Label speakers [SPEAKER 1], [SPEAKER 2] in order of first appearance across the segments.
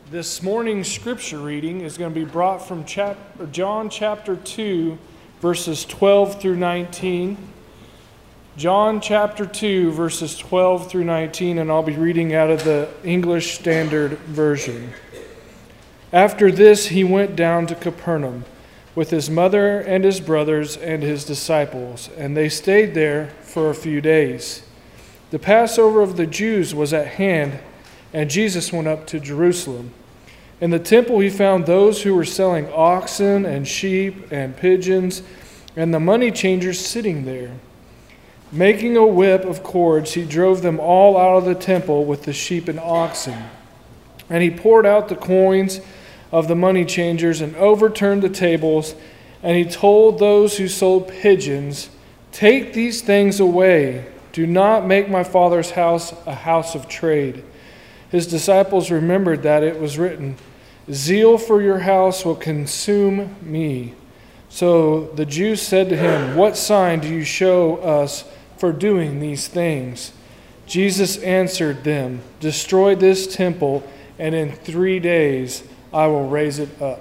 [SPEAKER 1] This morning's scripture reading is going to be brought from John chapter 2, verses 12 through 19. John chapter 2, verses 12 through 19, and I'll be reading out of the English Standard Version. After this, he went down to Capernaum with his mother and his brothers and his disciples, and they stayed there for a few days. The Passover of the Jews was at hand, and Jesus went up to Jerusalem. In the temple he found those who were selling oxen and sheep and pigeons, and the money changers sitting there. Making a whip of cords, he drove them all out of the temple with the sheep and oxen. And he poured out the coins of the money changers and overturned the tables, and he told those who sold pigeons, "Take these things away. Do not make my Father's house a house of trade." His disciples remembered that it was written, "Zeal for your house will consume me." So the Jews said to him, "What sign do you show us for doing these things?" Jesus answered them, "Destroy this temple, and in 3 days I will raise it up."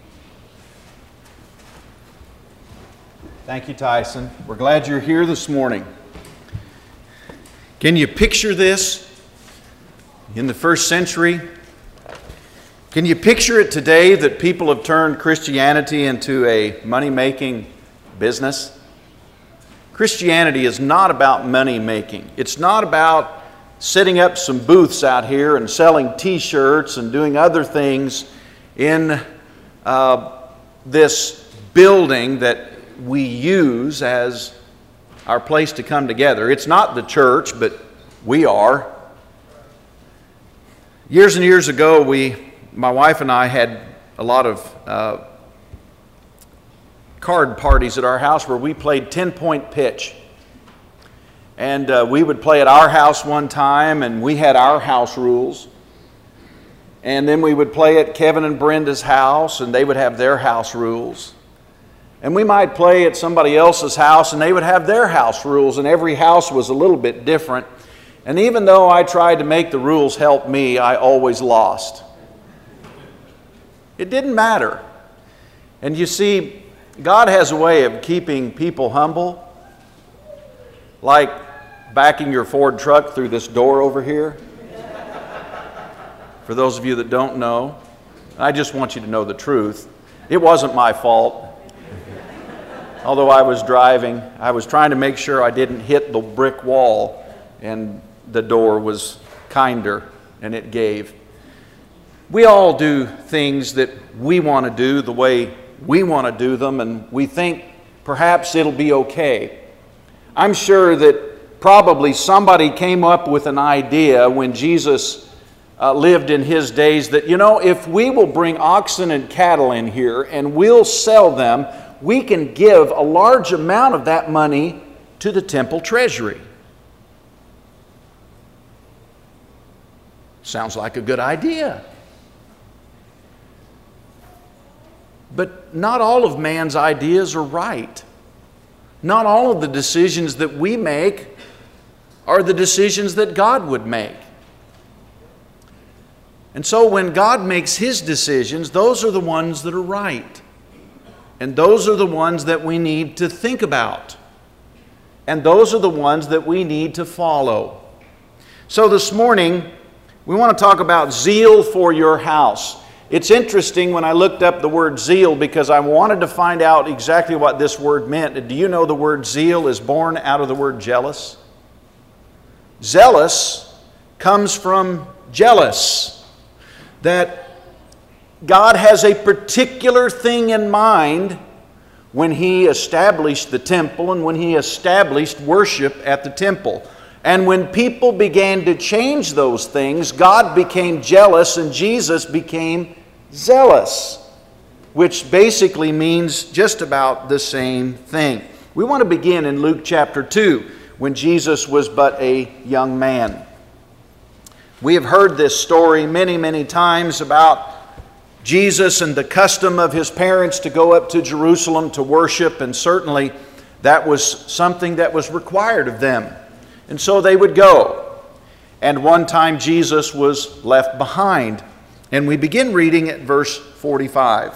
[SPEAKER 2] Thank you, Tyson. We're glad you're here this morning. Can you picture this? In the first century, can you picture it today that people have turned Christianity into a money-making business? Christianity is not about money-making. It's not about setting up some booths out here and selling t-shirts and doing other things in this building that we use as our place to come together. It's not the church, but we are. Years and years ago, my wife and I had a lot of card parties at our house where we played 10-point pitch. And we would play at our house one time, and we had our house rules. And then we would play at Kevin and Brenda's house, and they would have their house rules. And we might play at somebody else's house, and they would have their house rules, and every house was a little bit different. And even though I tried to make the rules help me, I always lost. It didn't matter. And you see, God has a way of keeping people humble, like backing your Ford truck through this door over here. For those of you that don't know, I just want you to know the truth. It wasn't my fault. Although I was driving, I was trying to make sure I didn't hit the brick wall, and the door was kinder, and it gave. We all do things that we want to do the way we want to do them, and we think perhaps it'll be okay. I'm sure that probably somebody came up with an idea when Jesus lived in his days that, if we will bring oxen and cattle in here and we'll sell them, we can give a large amount of that money to the temple treasury. Sounds like a good idea. But not all of man's ideas are right. Not all of the decisions that we make are the decisions that God would make. And so when God makes His decisions, those are the ones that are right. And those are the ones that we need to think about. And those are the ones that we need to follow. So this morning, we want to talk about zeal for your house. It's interesting when I looked up the word zeal because I wanted to find out exactly what this word meant. Do you know the word zeal is born out of the word jealous? Zealous comes from jealous. That God has a particular thing in mind when He established the temple and when He established worship at the temple. And when people began to change those things, God became jealous and Jesus became zealous, which basically means just about the same thing. We want to begin in Luke chapter 2, when Jesus was but a young man. We have heard this story many, many times about Jesus and the custom of His parents to go up to Jerusalem to worship, and certainly that was something that was required of them. And so they would go. And one time Jesus was left behind And we begin reading at verse 45.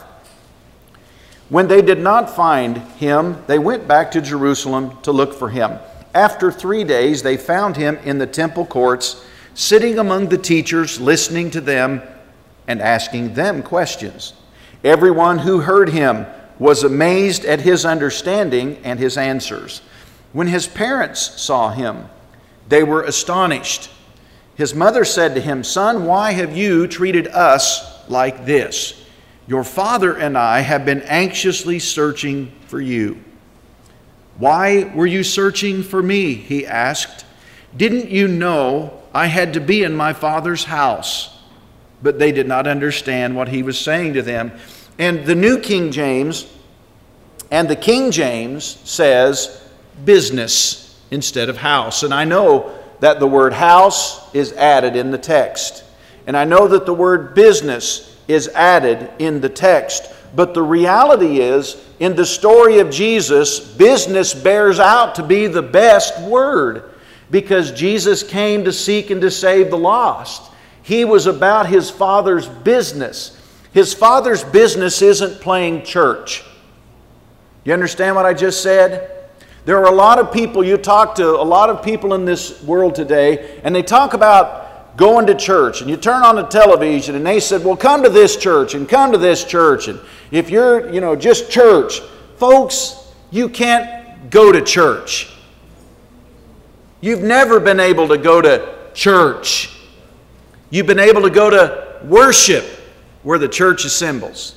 [SPEAKER 2] When they did not find him, they went back to Jerusalem to look for him. After 3 days, they found him in the temple courts, sitting among the teachers, listening to them and asking them questions. Everyone who heard him was amazed at his understanding and his answers. When his parents saw him, they were astonished. His mother said to him, "Son, why have you treated us like this? Your father and I have been anxiously searching for you." "Why were you searching for me?" he asked. "Didn't you know I had to be in my father's house?" But they did not understand what he was saying to them. And the New King James and the King James says business instead of house. And I know that the word house is added in the text. And I know that the word business is added in the text. But the reality is, in the story of Jesus, business bears out to be the best word, because Jesus came to seek and to save the lost. He was about his Father's business. His Father's business isn't playing church. You understand what I just said? There are a lot of people, you talk to a lot of people in this world today, and they talk about going to church, and you turn on the television and they said, well, come to this church and come to this church. And if you're, just church, folks, you can't go to church. You've never been able to go to church. You've been able to go to worship where the church assembles.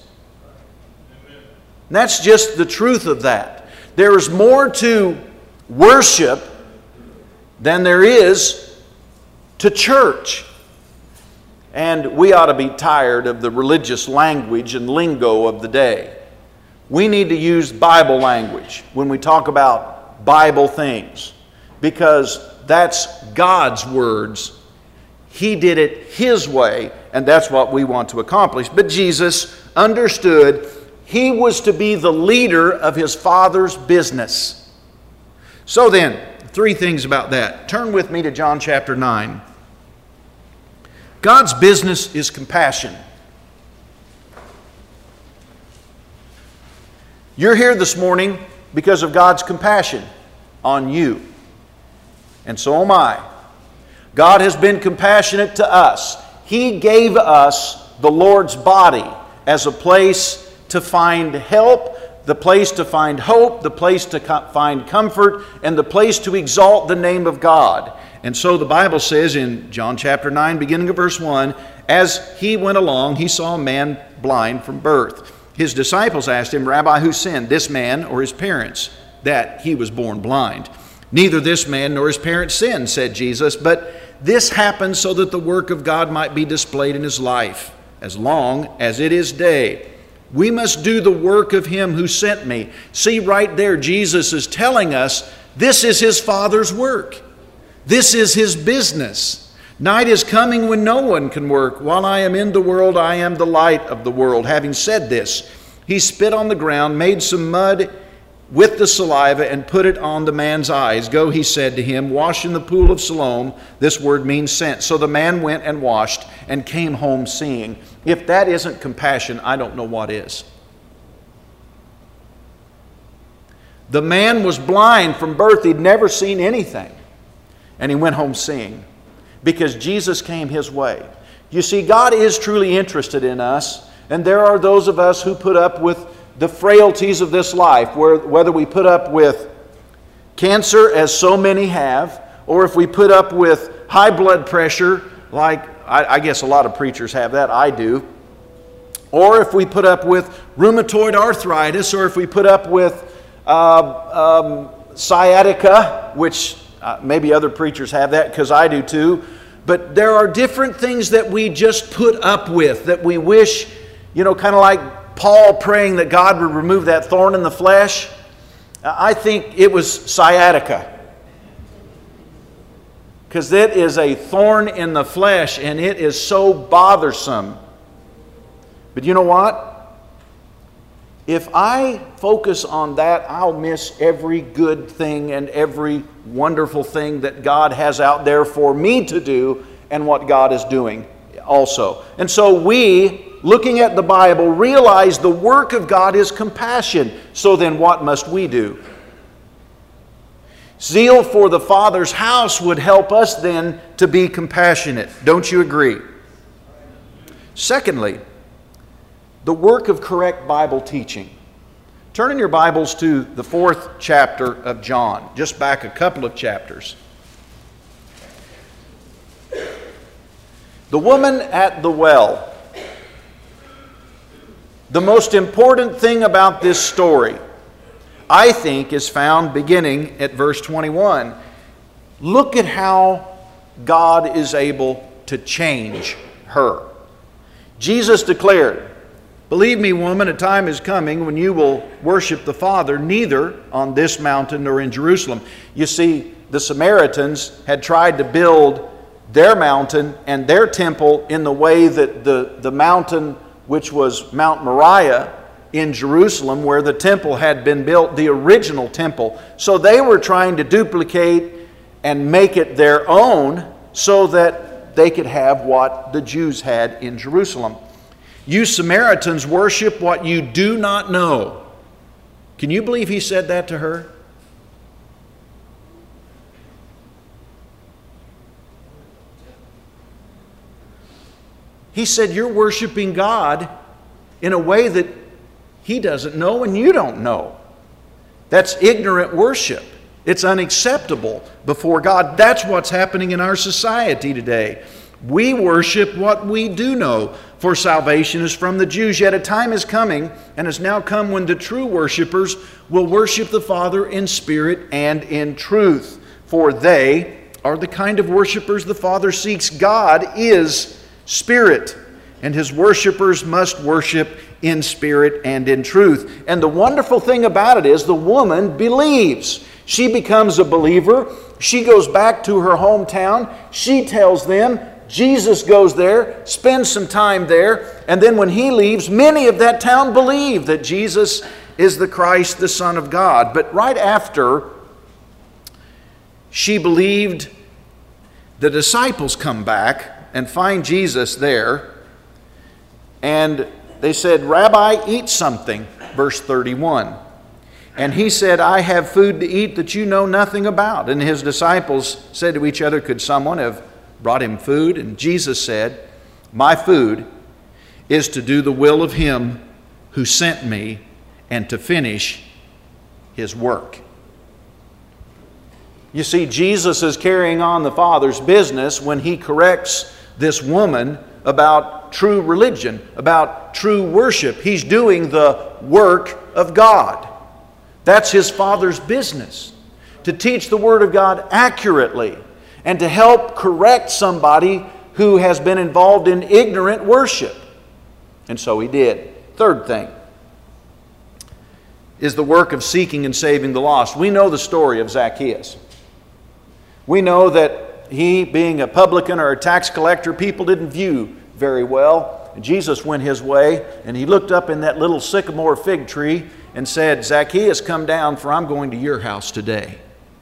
[SPEAKER 2] And that's just the truth of that. There is more to worship than there is to church. And we ought to be tired of the religious language and lingo of the day. We need to use Bible language when we talk about Bible things, because that's God's words. He did it His way, and that's what we want to accomplish. But Jesus understood He was to be the leader of His Father's business. So then, 3 things about that. Turn with me to John chapter 9. God's business is compassion. You're here this morning because of God's compassion on you. And so am I. God has been compassionate to us. He gave us the Lord's body as a place to find help, the place to find hope, the place to find comfort, and the place to exalt the name of God. And so the Bible says in John chapter 9, beginning of verse 1, as he went along, he saw a man blind from birth. His disciples asked him, Rabbi, who sinned, this man or his parents, that he was born blind? Neither this man nor his parents sinned, said Jesus, but this happened so that the work of God might be displayed in his life. As long as it is day, we must do the work of him who sent me. See right there, Jesus is telling us this is his Father's work. This is his business. Night is coming when no one can work. While I am in the world, I am the light of the world. Having said this, he spit on the ground, made some mud with the saliva, and put it on the man's eyes. Go, he said to him, wash in the pool of Siloam. This word means sent. So the man went and washed and came home seeing. If that isn't compassion, I don't know what is. The man was blind from birth. He'd never seen anything. And he went home seeing, because Jesus came his way. You see, God is truly interested in us, and there are those of us who put up with the frailties of this life, whether we put up with cancer, as so many have, or if we put up with high blood pressure, like I guess a lot of preachers have that, I do, or if we put up with rheumatoid arthritis, or if we put up with sciatica, which maybe other preachers have that, because I do too. But there are different things that we just put up with, that we wish, kind of like Paul praying that God would remove that thorn in the flesh. I think it was sciatica, because it is a thorn in the flesh and it is so bothersome. But you know what? If I focus on that, I'll miss every good thing and every wonderful thing that God has out there for me to do and what God is doing. also. And so we, looking at the Bible, realize the work of God is compassion. So then what must we do? Zeal for the Father's house would help us then to be compassionate. Don't you agree? Secondly, the work of correct Bible teaching. Turn in your Bibles to the 4th chapter of John, just back a couple of chapters. The woman at the well. The most important thing about this story, I think, is found beginning at verse 21. Look at how God is able to change her. Jesus declared, "Believe me, woman, a time is coming when you will worship the Father neither on this mountain nor in Jerusalem." You see, the Samaritans had tried to build their mountain and their temple in the way that the mountain, which was Mount Moriah in Jerusalem, where the temple had been built, the original temple. So they were trying to duplicate and make it their own so that they could have what the Jews had in Jerusalem. You Samaritans worship what you do not know. Can you believe he said that to her? He said, you're worshiping God in a way that He doesn't know and you don't know. That's ignorant worship. It's unacceptable before God. That's what's happening in our society today. We worship what we do know, for salvation is from the Jews. Yet a time is coming, and has now come, when the true worshipers will worship the Father in spirit and in truth. For they are the kind of worshipers the Father seeks. God is spirit, and His worshipers must worship in spirit and in truth. And the wonderful thing about it is the woman believes. She becomes a believer. She goes back to her hometown. She tells them. Jesus goes there, spends some time there, and then when He leaves, many of that town believe that Jesus is the Christ, the Son of God. But right after she believed, the disciples come back and find Jesus there, and they said, "Rabbi, eat something," verse 31. And He said, "I have food to eat that you know nothing about." And His disciples said to each other, "Could someone have brought Him food?" And Jesus said, "My food is to do the will of Him who sent me and to finish His work." You see, Jesus is carrying on the Father's business when He corrects this woman about true religion, about true worship. He's doing the work of God. That's His Father's business, to teach the Word of God accurately and to help correct somebody who has been involved in ignorant worship. And so He did. Third thing is the work of seeking and saving the lost. We know the story of Zacchaeus. We know that he, being a publican or a tax collector, people didn't view very well. And Jesus went His way, and He looked up in that little sycamore fig tree and said, "Zacchaeus, come down, for I'm going to your house today."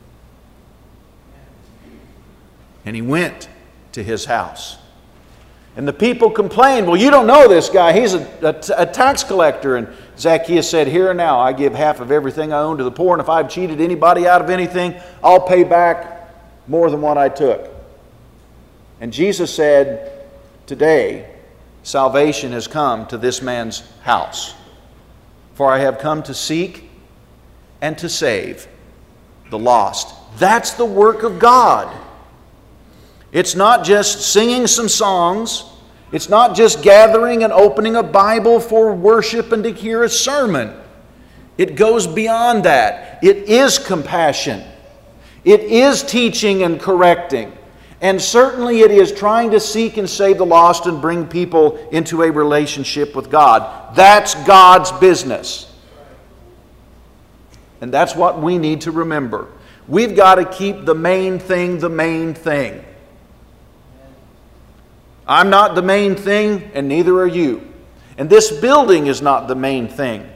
[SPEAKER 2] And He went to his house. And the people complained, "Well, you don't know this guy. He's a tax collector." And Zacchaeus said, "Here and now, I give half of everything I own to the poor, and if I've cheated anybody out of anything, I'll pay back more than what I took." And Jesus said, "Today, salvation has come to this man's house. For I have come to seek and to save the lost." That's the work of God. It's not just singing some songs. It's not just gathering and opening a Bible for worship and to hear a sermon. It goes beyond that. It is compassion. It is teaching and correcting. And certainly it is trying to seek and save the lost and bring people into a relationship with God. That's God's business. And that's what we need to remember. We've got to keep the main thing the main thing. I'm not the main thing, and neither are you. And this building is not the main thing.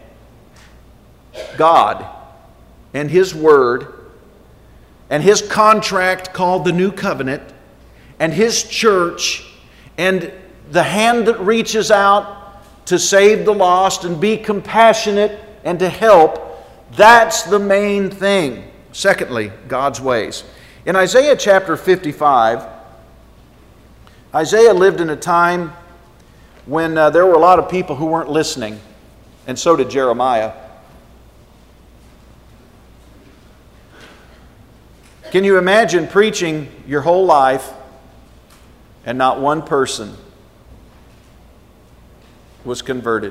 [SPEAKER 2] God and His Word and His contract called the New Covenant and His church and the hand that reaches out to save the lost and be compassionate and to help. That's the main thing. Secondly, God's ways. In Isaiah chapter 55, Isaiah lived in a time when there were a lot of people who weren't listening, and so did Jeremiah. Can you imagine preaching your whole life and not one person was converted?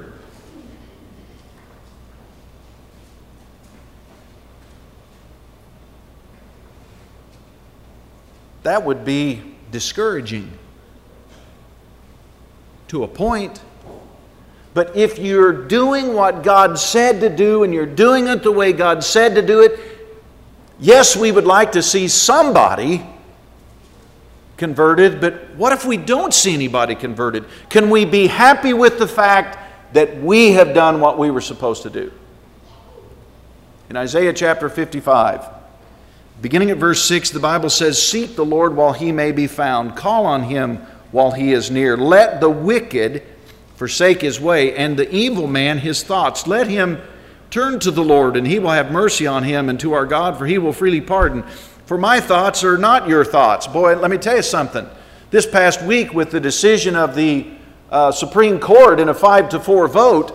[SPEAKER 2] That would be discouraging to a point. But if you're doing what God said to do and you're doing it the way God said to do it, yes, we would like to see somebody converted, but what if we don't see anybody converted? Can we be happy with the fact that we have done what we were supposed to do? In Isaiah chapter 55, beginning at verse 6, the Bible says, "Seek the Lord while He may be found. Call on Him while He is near. Let the wicked forsake his way, and the evil man his thoughts. Let him turn to the Lord, and He will have mercy on him, and to our God, for He will freely pardon. For my thoughts are not your thoughts." Boy, let me tell you something. This past week, with the decision of the Supreme Court in a 5-4 vote,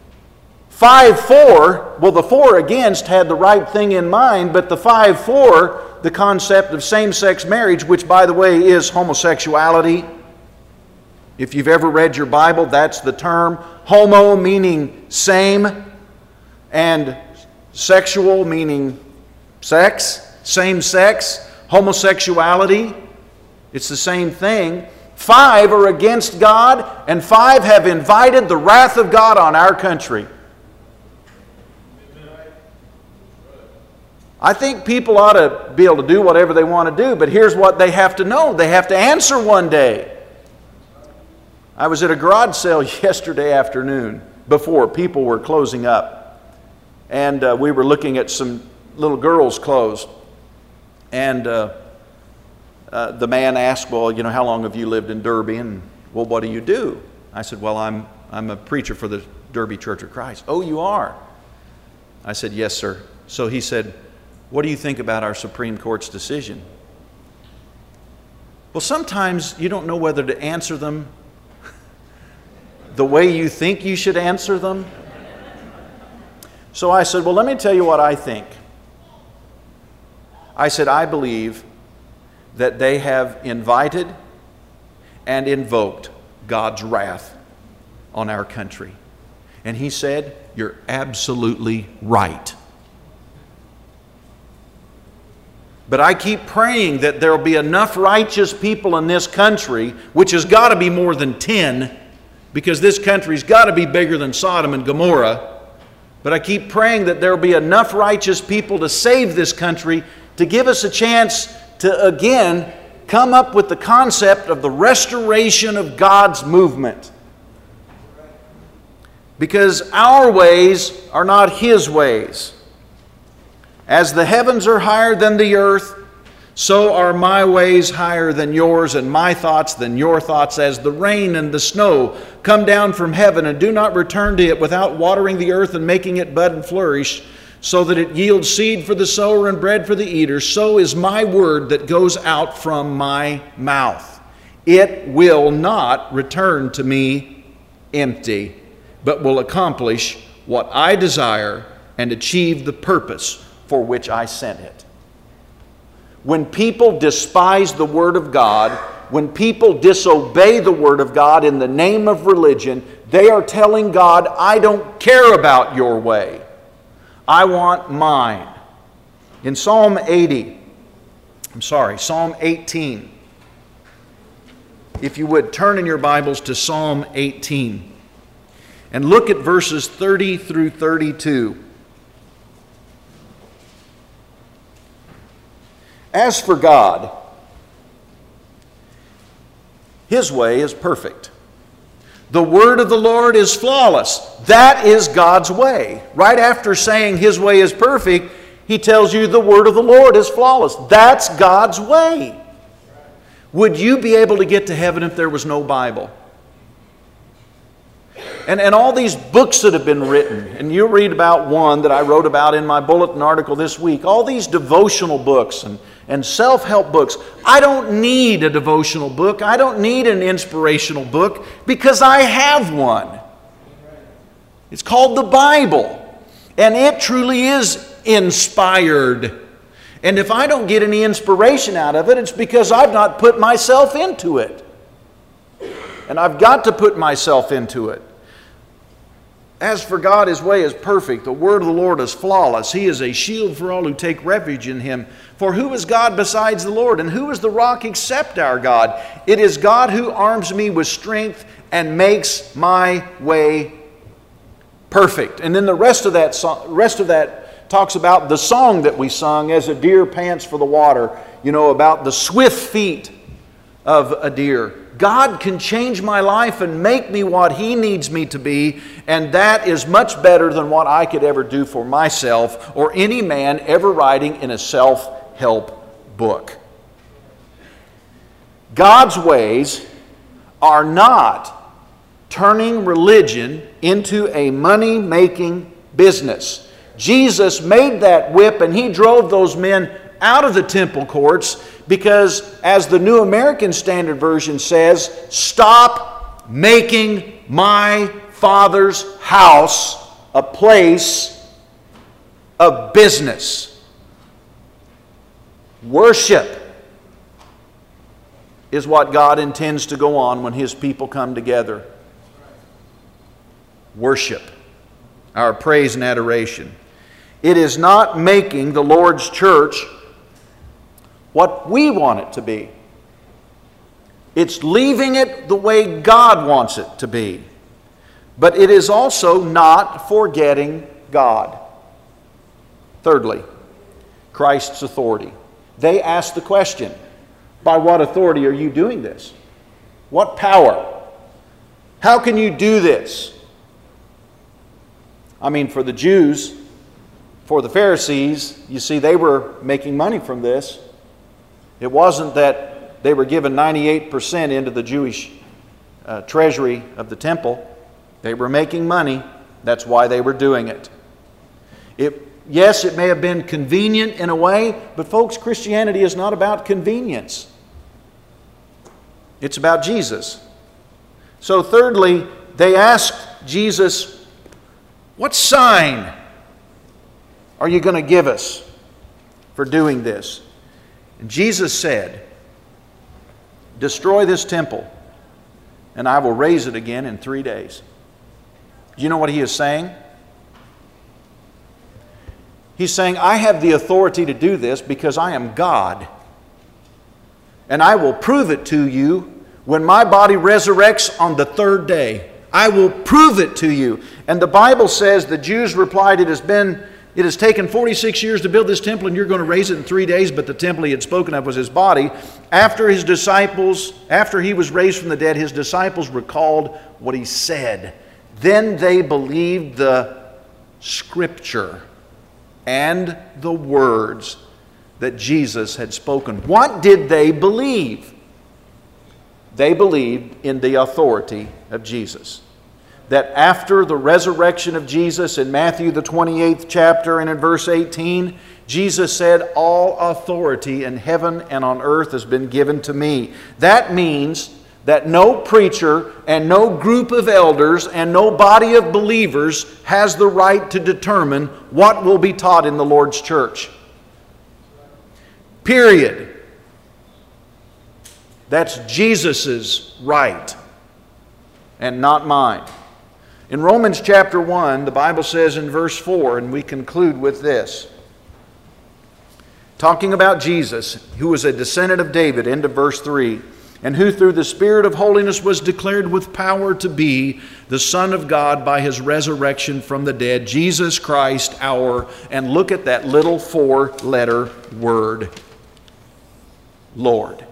[SPEAKER 2] 5-4, well, the 4 against had the right thing in mind, but the 5-4, the concept of same-sex marriage, which, by the way, is homosexuality. If you've ever read your Bible, that's the term. Homo meaning same, and sexual meaning sex, same sex, homosexuality. It's the same thing. 5 are against God, and 5 have invited the wrath of God on our country. I think people ought to be able to do whatever they want to do, but here's what they have to know. They have to answer one day. I was at a garage sale yesterday afternoon before people were closing up. And we were looking at some little girls' clothes. And the man asked, "Well, you know, how long have you lived in Derby? And, well, what do you do?" I said, "Well, I'm a preacher for the Derby Church of Christ." "Oh, you are?" I said, "Yes, sir." So he said, "What do you think about our Supreme Court's decision?" Well, sometimes you don't know whether to answer them the way you think you should answer them. So I said, "Well, let me tell you what I think." I said, "I believe that they have invited and invoked God's wrath on our country." And he said, "You're absolutely right. But I keep praying that there will be enough righteous people in this country, which has got to be more than 10, because this country's got to be bigger than Sodom and Gomorrah. But I keep praying that there will be enough righteous people to save this country, to give us a chance to again come up with the concept of the restoration of God's movement. Because our ways are not His ways. As the heavens are higher than the earth, so are my ways higher than yours, and my thoughts than your thoughts. As the rain and the snow come down from heaven and do not return to it without watering the earth and making it bud and flourish, so that it yields seed for the sower and bread for the eater, so is my word that goes out from my mouth. It will not return to me empty, but will accomplish what I desire and achieve the purpose for which I sent it." When people despise the Word of God, when people disobey the Word of God in the name of religion, they are telling God, "I don't care about your way. I want mine." In Psalm 18, if you would turn in your Bibles to Psalm 18 and look at verses 30 through 32. As for God, His way is perfect. The word of the Lord is flawless. That is God's way. Right after saying His way is perfect, He tells you the word of the Lord is flawless. That's God's way. Would you be able to get to heaven if there was no Bible? And all these books that have been written, and you read about one that I wrote about in my bulletin article this week, all these devotional books and self-help books. I don't need a devotional book. I don't need an inspirational book because I have one. It's called the Bible. And it truly is inspired. And if I don't get any inspiration out of it, it's because I've not put myself into it. And I've got to put myself into it. As for God, His way is perfect. The word of the Lord is flawless. He is a shield for all who take refuge in Him. For who is God besides the Lord? And who is the rock except our God? It is God who arms me with strength and makes my way perfect. And then the rest of that talks about the song that we sung, as a deer pants for the water, about the swift feet of a deer. God can change my life and make me what He needs me to be, and that is much better than what I could ever do for myself or any man ever writing in a self-help book. God's ways are not turning religion into a money-making business. Jesus made that whip and He drove those men out of the temple courts because, as the New American Standard Version says, stop making my Father's house a place of business. Worship is what God intends to go on when His people come together. Worship, our praise and adoration. It is not making the Lord's church what we want it to be. It's leaving it the way God wants it to be. But it is also not forgetting God. Thirdly, Christ's authority. They ask the question, by what authority are you doing this? What power? How can you do this? For the Jews, for the Pharisees, you see, they were making money from this. It wasn't that they were given 98% into the Jewish treasury of the temple. They were making money. That's why they were doing it. Yes, it may have been convenient in a way, but folks, Christianity is not about convenience. It's about Jesus. So thirdly, they asked Jesus, what sign are you going to give us for doing this? And Jesus said, destroy this temple, and I will raise it again in 3 days. Do you know what He is saying? He's saying, I have the authority to do this because I am God. And I will prove it to you when my body resurrects on the 3rd day. I will prove it to you. And the Bible says the Jews replied, it has taken 46 years to build this temple, and you're going to raise it in 3 days. But the temple He had spoken of was His body. After He was raised from the dead, His disciples recalled what He said. Then they believed the Scripture and the words that Jesus had spoken. What did they believe? They believed in the authority of Jesus. That after the resurrection of Jesus in Matthew the 28th chapter and in verse 18, Jesus said, all authority in heaven and on earth has been given to me. That means that no preacher and no group of elders and no body of believers has the right to determine what will be taught in the Lord's church. Period. That's Jesus' right and not mine. In Romans chapter 1, the Bible says in verse 4, and we conclude with this, talking about Jesus, who was a descendant of David, into verse 3, and who through the Spirit of holiness was declared with power to be the Son of God by His resurrection from the dead, Jesus Christ our, and look at that little 4-letter word, Lord.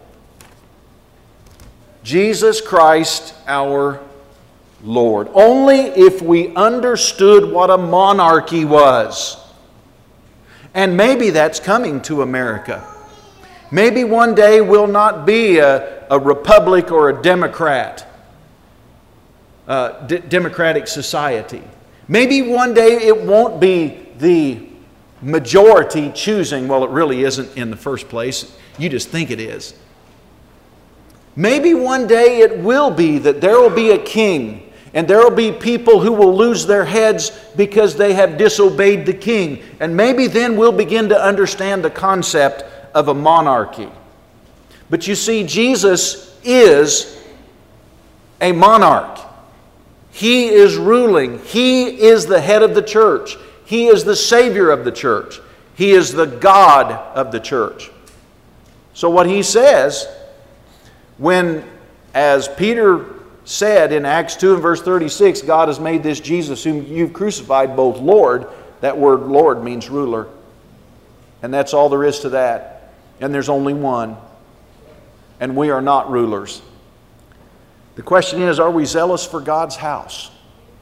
[SPEAKER 2] Jesus Christ our Lord. Only if we understood what a monarchy was. And maybe that's coming to America. Maybe one day we'll not be a republic or a democrat. democratic society. Maybe one day it won't be the majority choosing. Well, it really isn't in the first place. You just think it is. Maybe one day it will be that there will be a king, and there will be people who will lose their heads because they have disobeyed the king. And maybe then we'll begin to understand the concept of a monarchy. But you see, Jesus is a monarch. He is ruling. He is the head of the church. He is the Savior of the church. He is the God of the church. So what He says, when, as Peter said in Acts 2 and verse 36, God has made this Jesus whom you've crucified both Lord. That word Lord means ruler. And that's all there is to that. And there's only one. And we are not rulers. The question is, are we zealous for God's house?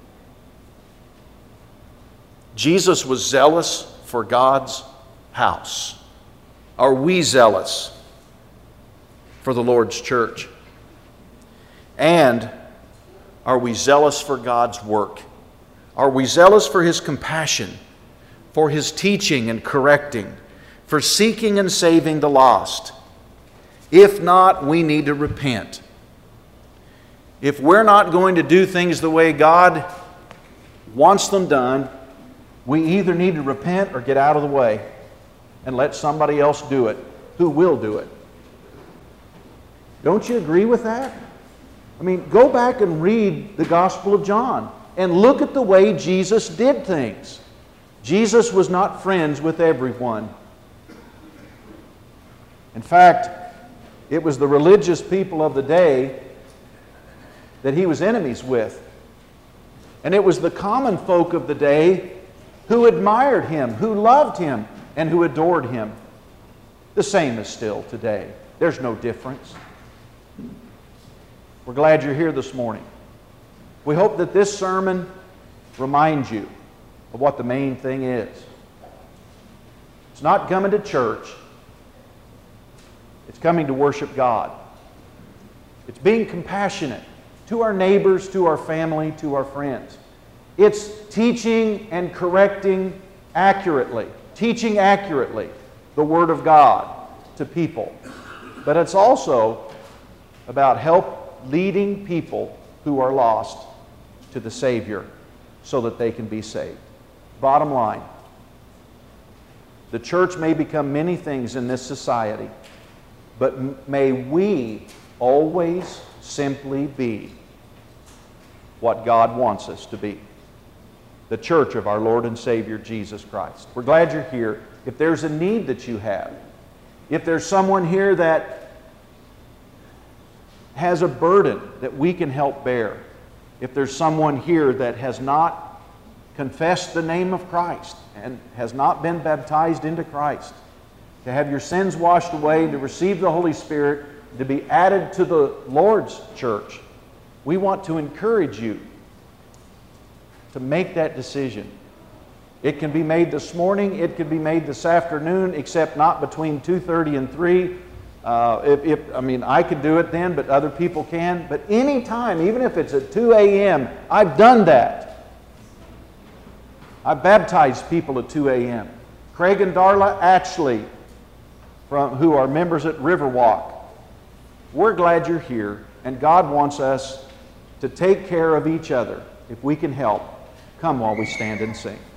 [SPEAKER 2] Jesus was zealous for God's house. Are we zealous for the Lord's church? And are we zealous for God's work? Are we zealous for His compassion, for His teaching and correcting, for seeking and saving the lost? If not, we need to repent. If we're not going to do things the way God wants them done, we either need to repent or get out of the way and let somebody else do it who will do it. Don't you agree with that? I mean, go back and read the Gospel of John and look at the way Jesus did things. Jesus was not friends with everyone. In fact, it was the religious people of the day that He was enemies with. And it was the common folk of the day who admired Him, who loved Him, and who adored Him. The same is still today. There's no difference. We're glad you're here this morning. We hope that this sermon reminds you of what the main thing is. It's not coming to church. It's coming to worship God. It's being compassionate to our neighbors, to our family, to our friends. It's teaching and correcting accurately, teaching accurately the Word of God to people. But it's also about leading people who are lost to the Savior so that they can be saved. Bottom line, the church may become many things in this society, but may we always simply be what God wants us to be. The church of our Lord and Savior Jesus Christ. We're glad you're here. If there's a need that you have, if there's someone here that has a burden that we can help bear, if there's someone here that has not confessed the name of Christ and has not been baptized into Christ, to have your sins washed away, to receive the Holy Spirit, to be added to the Lord's church, we want to encourage you to make that decision. It can be made this morning, it can be made this afternoon, except not between 2:30 and 3. I could do it then, but other people can. But any time, even if it's at 2 a.m., I've done that. I've baptized people at 2 a.m. Craig and Darla Ashley, who are members at Riverwalk. We're glad you're here, and God wants us to take care of each other if we can help. Come while we stand and sing.